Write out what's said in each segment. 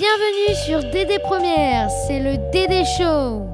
Bienvenue sur DD Première, c'est le DD Show.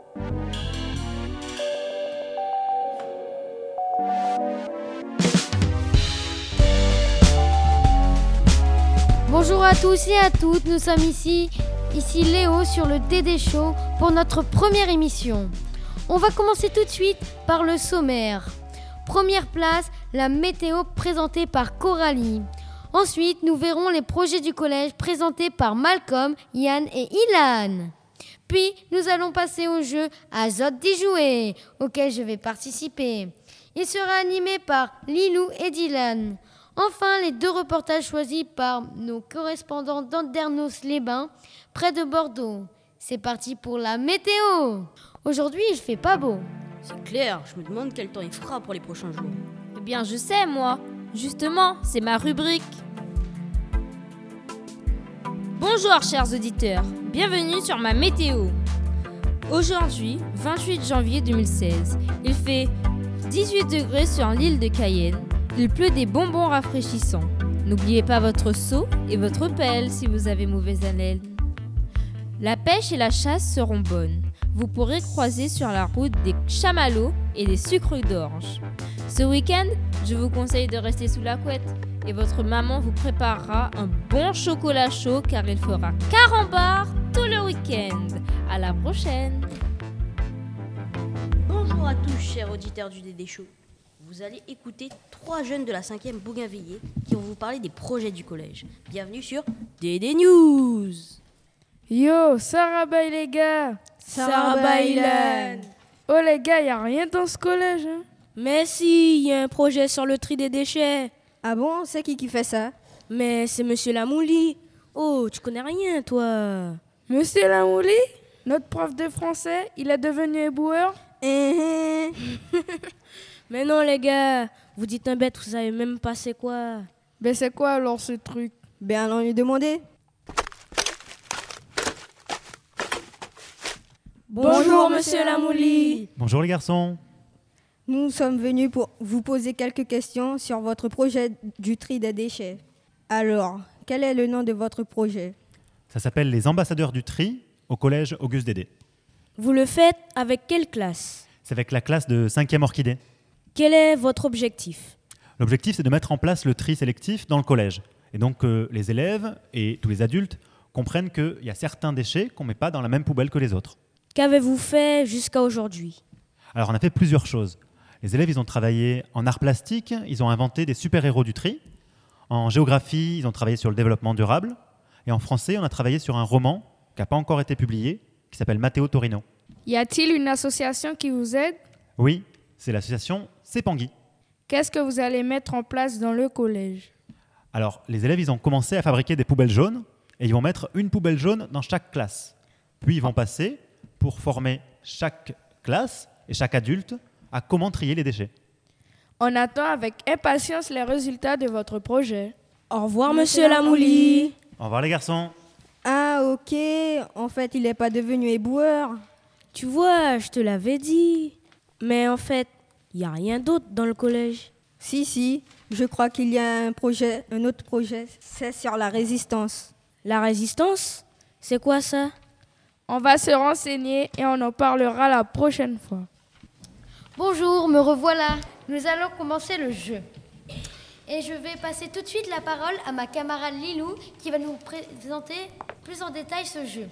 Bonjour à tous et à toutes, nous sommes ici Léo sur le DD Show pour notre première émission. On va commencer tout de suite par le sommaire. Première place, la météo présentée par Coralie. Ensuite, nous verrons les projets du collège présentés par Malcolm, Yann et Ilan. Puis, nous allons passer au jeu Azote d'y jouer, auquel je vais participer. Il sera animé par Lilou et Dylan. Enfin, les 2 reportages choisis par nos correspondants d'Andernos-les-Bains, près de Bordeaux. C'est parti pour la météo. Aujourd'hui, il fait pas beau. C'est clair, je me demande quel temps il fera pour les prochains jours. Eh bien, je sais, moi. Justement, c'est ma rubrique. Bonjour, chers auditeurs. Bienvenue sur ma météo. Aujourd'hui, 28 janvier 2016, il fait 18 degrés sur l'île de Cayenne. Il pleut des bonbons rafraîchissants. N'oubliez pas votre seau et votre pelle si vous avez mauvaise haleine. La pêche et la chasse seront bonnes. Vous pourrez croiser sur la route des chamallows et des sucres d'orge. Ce week-end, je vous conseille de rester sous la couette et votre maman vous préparera un bon chocolat chaud car il fera carambar tout le week-end. À la prochaine. Bonjour à tous, chers auditeurs du DD Show. Vous allez écouter 3 jeunes de la 5e Bougainvilliers qui vont vous parler des projets du collège. Bienvenue sur DD News. Yo, Sarabay les gars. Sarabay Ilan. Oh les gars, y a rien dans ce collège, hein? Mais si, il y a un projet sur le tri des déchets. Ah bon, c'est qui fait ça? Mais c'est Monsieur Lamouli. Oh, tu connais rien, toi. Monsieur Lamouli, notre prof de français, il est devenu éboueur? Mais non, les gars, vous dites un bête, vous savez même pas c'est quoi. Ben c'est quoi alors ce truc? Ben allons lui demander. Bonjour, Monsieur Lamouli. Bonjour les garçons. Nous sommes venus pour vous poser quelques questions sur votre projet du tri des déchets. Alors, quel est le nom de votre projet? Ça s'appelle les ambassadeurs du tri au collège Auguste Dédé. Vous le faites avec quelle classe? C'est avec la classe de 5e Orchidée. Quel est votre objectif? L'objectif, c'est de mettre en place le tri sélectif dans le collège. Et donc que les élèves et tous les adultes comprennent qu'il y a certains déchets qu'on ne met pas dans la même poubelle que les autres. Qu'avez-vous fait jusqu'à aujourd'hui? Alors on a fait plusieurs choses. Les élèves, ils ont travaillé en art plastique, ils ont inventé des super-héros du tri. En géographie, ils ont travaillé sur le développement durable. Et en français, on a travaillé sur un roman qui n'a pas encore été publié, qui s'appelle Matteo Torino. Y a-t-il une association qui vous aide? Oui, c'est l'association C'est Pangui. Qu'est-ce que vous allez mettre en place dans le collège? Alors, les élèves, ils ont commencé à fabriquer des poubelles jaunes et ils vont mettre une poubelle jaune dans chaque classe. Puis, ils vont passer pour former chaque classe et chaque adulte à comment trier les déchets. On attend avec impatience les résultats de votre projet. Au revoir, Monsieur Lamouli. Au revoir les garçons. Ah ok, en fait il n'est pas devenu éboueur. Tu vois, je te l'avais dit. Mais en fait, il n'y a rien d'autre dans le collège. Si, je crois qu'il y a un autre projet, c'est sur la résistance. La résistance? C'est quoi ça? On va se renseigner et on en parlera la prochaine fois. Bonjour, me revoilà. Nous allons commencer le jeu. Et je vais passer tout de suite la parole à ma camarade Lilou qui va nous présenter plus en détail ce jeu.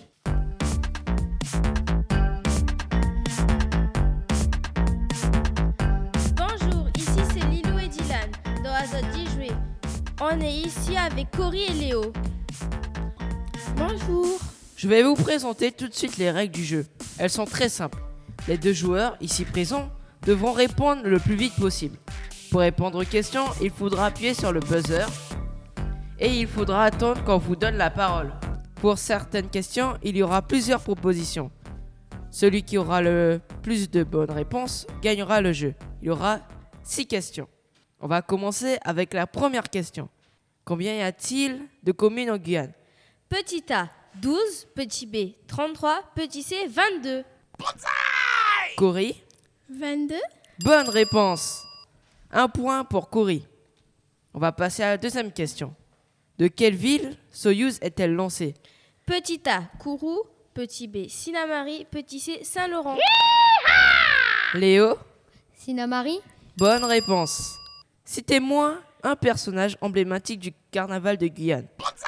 Bonjour, ici c'est Lilou et Dylan dans Azote d'y jouer. On est ici avec Cory et Léo. Bonjour. Je vais vous présenter tout de suite les règles du jeu. Elles sont très simples. Les 2 joueurs, ici présents, devront répondre le plus vite possible. Pour répondre aux questions, il faudra appuyer sur le buzzer et il faudra attendre qu'on vous donne la parole. Pour certaines questions, il y aura plusieurs propositions. Celui qui aura le plus de bonnes réponses gagnera le jeu. Il y aura 6 questions. On va commencer avec la première question. Combien y a-t-il de communes en Guyane? Petit A, 12, petit B, 33, petit C, 22. Cory? 22. Bonne réponse. 1 point pour Cory. On va passer à la deuxième question. De quelle ville Soyouz est-elle lancée? Petit A, Kourou. Petit B, Sinamari. Petit C, Saint-Laurent. Léo, Sinamari? bonne réponse. Citez-moi un personnage emblématique du carnaval de Guyane.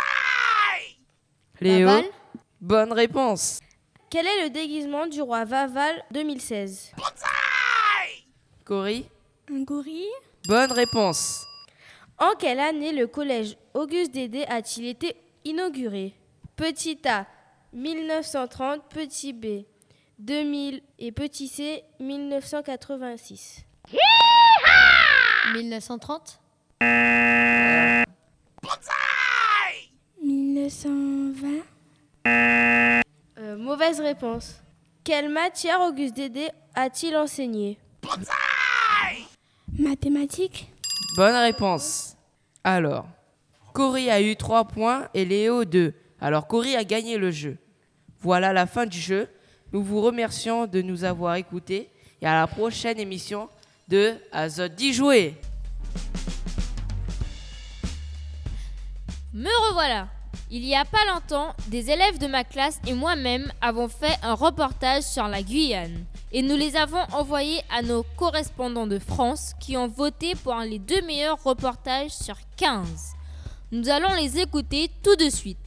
Léo, Vaval? bonne réponse. Quel est le déguisement du roi Vaval 2016? Cory, Un gorille? bonne réponse. En quelle année le collège Auguste Dédé a-t-il été inauguré? Petit A, 1930. Petit B, 2000. Et petit C, 1986. 1930? 1920? Mauvaise réponse. Quelle matière Auguste Dédé a-t-il enseigné? Mathématiques? Bonne réponse. Alors, Cory a eu 3 points et Léo 2. Alors Cory a gagné le jeu. Voilà la fin du jeu. Nous vous remercions de nous avoir écoutés et à la prochaine émission de Azote 10 jouets. Me revoilà. Il y a pas longtemps, des élèves de ma classe et moi-même avons fait un reportage sur la Guyane et nous les avons envoyés à nos correspondants de France qui ont voté pour les 2 meilleurs reportages sur 15. Nous allons les écouter tout de suite.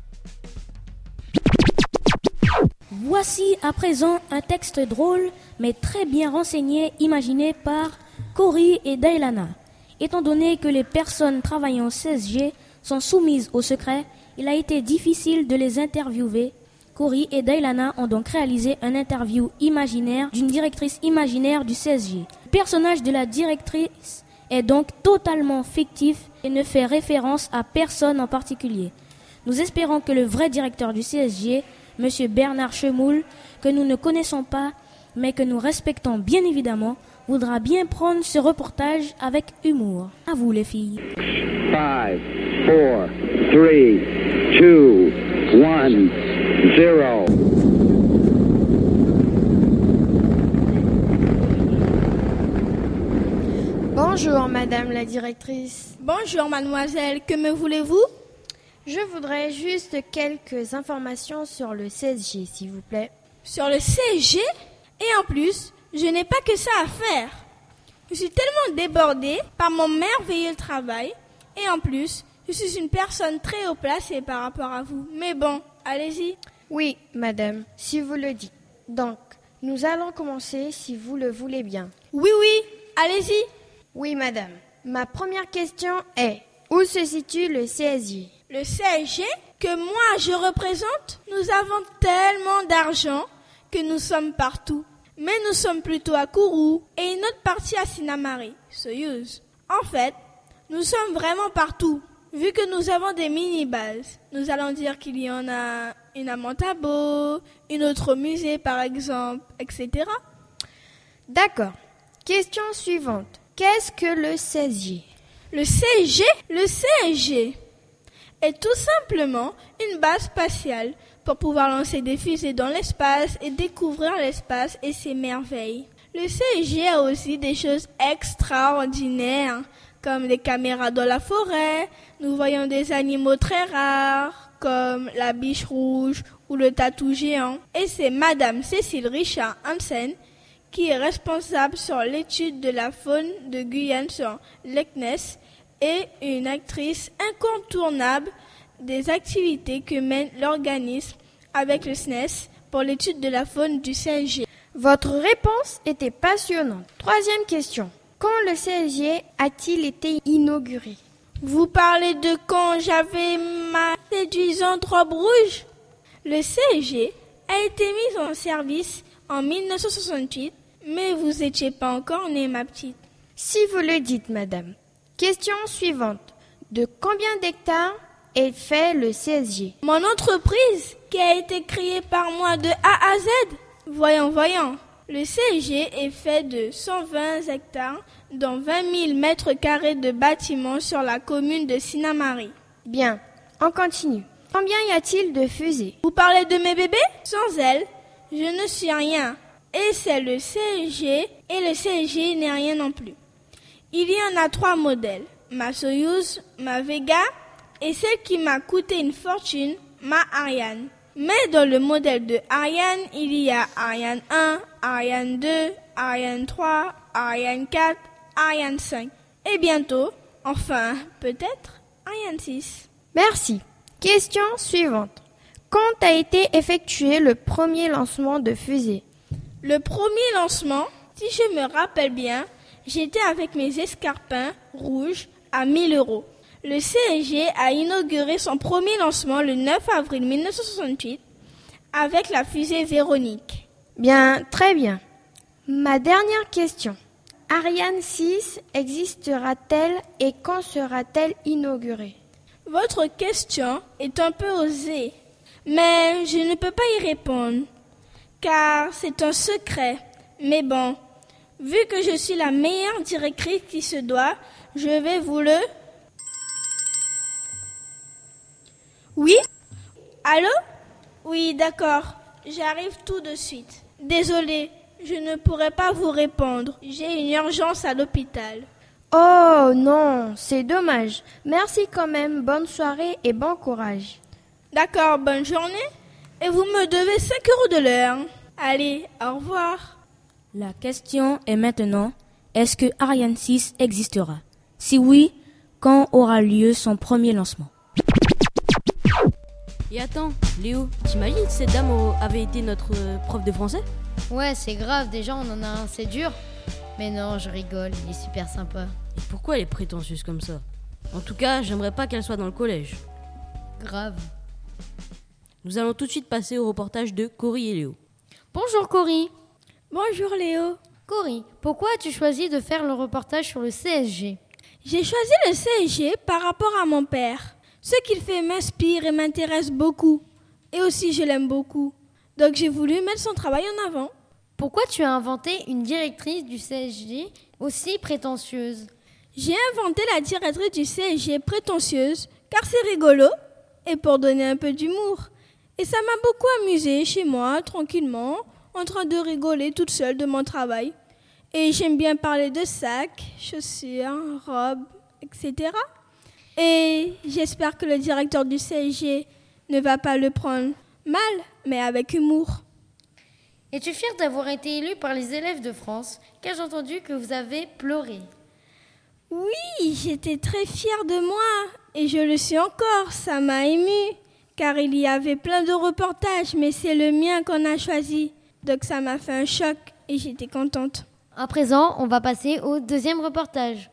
Voici à présent un texte drôle, mais très bien renseigné, imaginé par Cory et Dailana. Étant donné que les personnes travaillant 16G sont soumises au secret, il a été difficile de les interviewer. Cory et Dailana ont donc réalisé un interview imaginaire d'une directrice imaginaire du 16G. Le personnage de la directrice est donc totalement fictif et ne fait référence à personne en particulier. Nous espérons que le vrai directeur du CSG, M. Bernard Chemoul, que nous ne connaissons pas, mais que nous respectons bien évidemment, voudra bien prendre ce reportage avec humour. À vous les filles. 5, 4, 3, 2, 1, 0. Bonjour Madame la directrice. Bonjour mademoiselle, que me voulez-vous? Je voudrais juste quelques informations sur le 16G, s'il vous plaît. Sur le CSG? Et en plus, je n'ai pas que ça à faire. Je suis tellement débordée par mon merveilleux travail. Et en plus, je suis une personne très haut placée par rapport à vous. Mais bon, allez-y. Oui, madame, si vous le dites. Donc, nous allons commencer si vous le voulez bien. Oui, allez-y. Oui, madame. Ma première question est, où se situe le CSG? Le CSG, que moi je représente, nous avons tellement d'argent que nous sommes partout. Mais nous sommes plutôt à Kourou et une autre partie à Sinamari, Soyouz. En fait, nous sommes vraiment partout. Vu que nous avons des mini-bases, nous allons dire qu'il y en a une à Montabo, une autre au musée par exemple, etc. D'accord. Question suivante. Qu'est-ce que le 16G? Le CSG? Le CSG est tout simplement une base spatiale pour pouvoir lancer des fusées dans l'espace et découvrir l'espace et ses merveilles. Le CSG a aussi des choses extraordinaires, comme des caméras dans la forêt. Nous voyons des animaux très rares, comme la biche rouge ou le tatou géant. Et c'est Madame Cécile Richard Hansen qui est responsable sur l'étude de la faune de Guyane sur l'ECNES et une actrice incontournable des activités que mène l'organisme avec le SNES pour l'étude de la faune du CSG. Votre réponse était passionnante. Troisième question. Quand le CSG a-t-il été inauguré? Vous parlez de quand j'avais ma séduisante robe rouge? Le CSG a été mis en service en 1968, mais vous n'étiez pas encore née, ma petite. Si vous le dites, madame. Question suivante. De combien d'hectares est fait le CSG? Mon entreprise, qui a été créée par moi de A à Z. Voyons. Le CSG est fait de 120 hectares, dont 20 000 mètres carrés de bâtiments sur la commune de Sinamari. Bien, on continue. Combien y a-t-il de fusées? Vous parlez de mes bébés? Sans elles, je ne suis rien. Et c'est le CSG, et le CSG n'est rien non plus. Il y en a 3 modèles. Ma Soyouz, ma Vega, et celle qui m'a coûté une fortune, ma Ariane. Mais dans le modèle de Ariane, il y a Ariane 1, Ariane 2, Ariane 3, Ariane 4, Ariane 5. Et bientôt, enfin, peut-être, Ariane 6. Merci. Question suivante. Quand a été effectué le premier lancement de fusée? Le premier lancement, si je me rappelle bien, j'étais avec mes escarpins rouges à 1000 €. Le CSG a inauguré son premier lancement le 9 avril 1968 avec la fusée Véronique. Bien, très bien. Ma dernière question. Ariane 6 existera-t-elle et quand sera-t-elle inaugurée? Votre question est un peu osée, mais je ne peux pas y répondre, car c'est un secret. Mais bon, vu que je suis la meilleure directrice qui se doit, je vais vous le... Oui? Allô? Oui, d'accord. J'arrive tout de suite. Désolée, je ne pourrai pas vous répondre. J'ai une urgence à l'hôpital. Oh non, c'est dommage. Merci quand même. Bonne soirée et bon courage. D'accord, bonne journée. Et vous me devez 5 € de l'heure. Allez, au revoir. La question est maintenant, est-ce que Ariane 6 existera? Si oui, quand aura lieu son premier lancement? Et attends, Léo, t'imagines si cette dame avait été notre prof de français? Ouais, c'est grave, déjà on en a un, c'est dur. Mais non, je rigole, il est super sympa. Et pourquoi elle est prétentieuse comme ça? En tout cas, j'aimerais pas qu'elle soit dans le collège. Grave. Nous allons tout de suite passer au reportage de Cory et Léo. Bonjour Cory. Bonjour Léo. Cory, pourquoi as-tu choisi de faire le reportage sur le CSG? J'ai choisi le CSG par rapport à mon père. Ce qu'il fait m'inspire et m'intéresse beaucoup. Et aussi, je l'aime beaucoup. Donc, j'ai voulu mettre son travail en avant. Pourquoi tu as inventé une directrice du CSG aussi prétentieuse? J'ai inventé la directrice du CSG prétentieuse car c'est rigolo et pour donner un peu d'humour. Et ça m'a beaucoup amusée chez moi, tranquillement, en train de rigoler toute seule de mon travail. Et j'aime bien parler de sacs, chaussures, robes, etc. Et j'espère que le directeur du CSG ne va pas le prendre mal, mais avec humour. Es-tu fière d'avoir été élue par les élèves de France, car j'ai entendu que vous avez pleuré? Oui, j'étais très fière de moi et je le suis encore, ça m'a émue. Car il y avait plein de reportages, mais c'est le mien qu'on a choisi. Donc ça m'a fait un choc et j'étais contente. À présent, on va passer au deuxième reportage.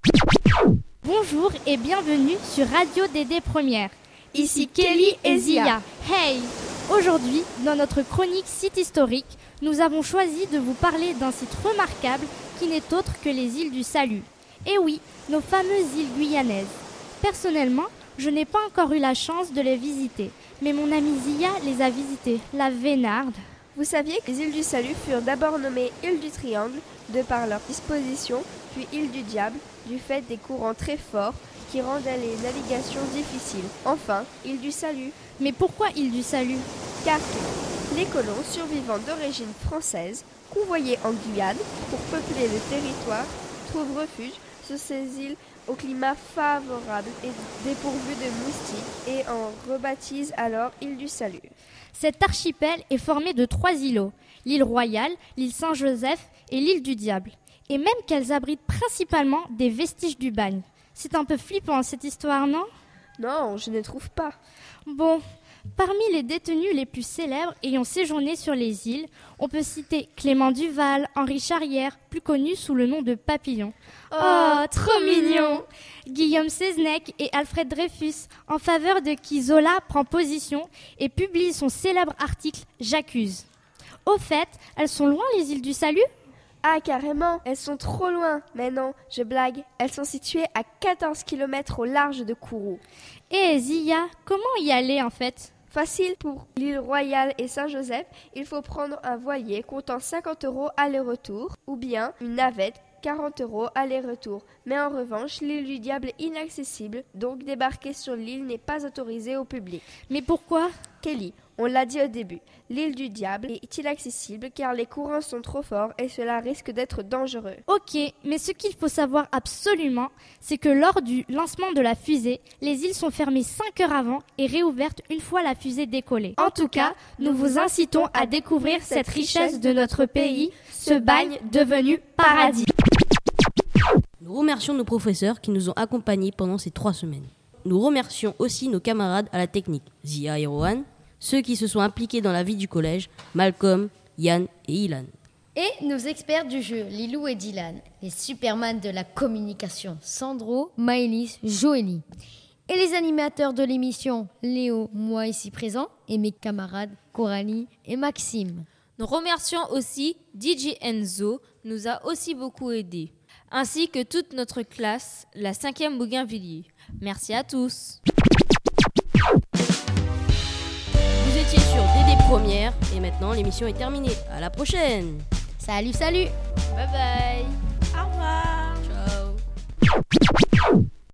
Bonjour et bienvenue sur Radio DD Première. Ici Kelly et Zia. Hey! Aujourd'hui, dans notre chronique Site historique, nous avons choisi de vous parler d'un site remarquable qui n'est autre que les îles du Salut. Et oui, nos fameuses îles guyanaises. Personnellement, je n'ai pas encore eu la chance de les visiter, mais mon amie Zia les a visitées, la vénarde. Vous saviez que les îles du Salut furent d'abord nommées îles du Triangle, de par leur disposition, puis îles du Diable, du fait des courants très forts qui rendaient les navigations difficiles. Enfin, île du Salut. Mais pourquoi île du Salut? Car les colons survivants d'origine française, convoyés en Guyane pour peupler le territoire, trouvent refuge sur ces îles au climat favorable et dépourvu de moustiques et en rebaptisent alors île du Salut. Cet archipel est formé de 3 îlots, l'île Royale, l'île Saint-Joseph et l'île du Diable. Et même qu'elles abritent principalement des vestiges du bagne. C'est un peu flippant cette histoire, non? Non, je ne trouve pas. Bon, parmi les détenus les plus célèbres ayant séjourné sur les îles, on peut citer Clément Duval, Henri Charrière, plus connu sous le nom de Papillon. Oh, trop mignon! Guillaume Seznec et Alfred Dreyfus, en faveur de qui Zola prend position et publie son célèbre article « J'accuse ». Au fait, elles sont loin les îles du Salut? Ah, carrément, elles sont trop loin. Mais non, je blague, elles sont situées à 14 km au large de Kourou. Et Zia, comment y aller en fait? Facile, pour l'île Royale et Saint-Joseph, il faut prendre un voilier comptant 50 € aller-retour ou bien une navette 40 € aller-retour. Mais en revanche, l'île du Diable est inaccessible, donc débarquer sur l'île n'est pas autorisé au public. Mais pourquoi? Kelly, On l'a dit au début, l'île du diable est inaccessible car les courants sont trop forts et cela risque d'être dangereux. Ok, mais ce qu'il faut savoir absolument, c'est que lors du lancement de la fusée, les îles sont fermées 5 heures avant et réouvertes une fois la fusée décollée. En tout cas, nous vous incitons à découvrir cette richesse de notre pays, ce bagne devenu paradis. Nous remercions nos professeurs qui nous ont accompagnés pendant ces 3 semaines. Nous remercions aussi nos camarades à la technique, Zia et Rohan, ceux qui se sont impliqués dans la vie du collège, Malcolm, Yann et Ilan. Et nos experts du jeu, Lilou et Dylan, les supermans de la communication, Sandro, Maëlys, Joélie. Et les animateurs de l'émission, Léo, moi ici présent, et mes camarades Coralie et Maxime. Nous remercions aussi DJ Enzo, nous a aussi beaucoup aidés, ainsi que toute notre classe, la 5e Bougainvilliers. Merci à tous. Vous étiez sur DD Première et maintenant l'émission est terminée. À la prochaine. Salut, salut. Bye bye. Au revoir. Ciao.